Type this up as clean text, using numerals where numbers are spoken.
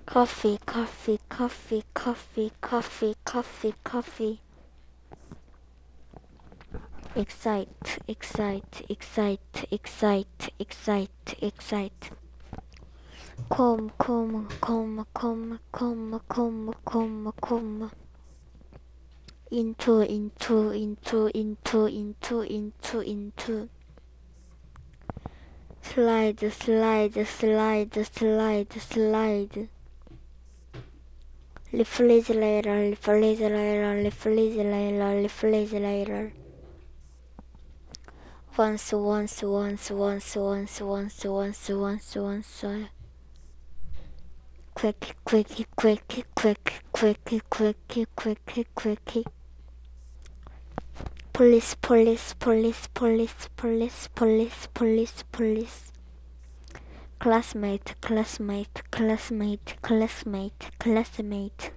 Coffee, coffee, coffee, coffee, coffee, coffee, coffee. Excite, excite, excite, excite, excite, excite. Come, come, come, come, come, come, come, come. Into, into, into, into, into, into, into. Slide, slide, slide, slide, slide. Refrigerator, refrigerator, refrigerator, refrigerator. Once, once, once, once, once, once, once, once, once. Quick, quick, quick, quick, quick, quick, quick, quick. Police, police, police, police, police, police, police, police. Classmate, classmate, classmate, classmate, classmate.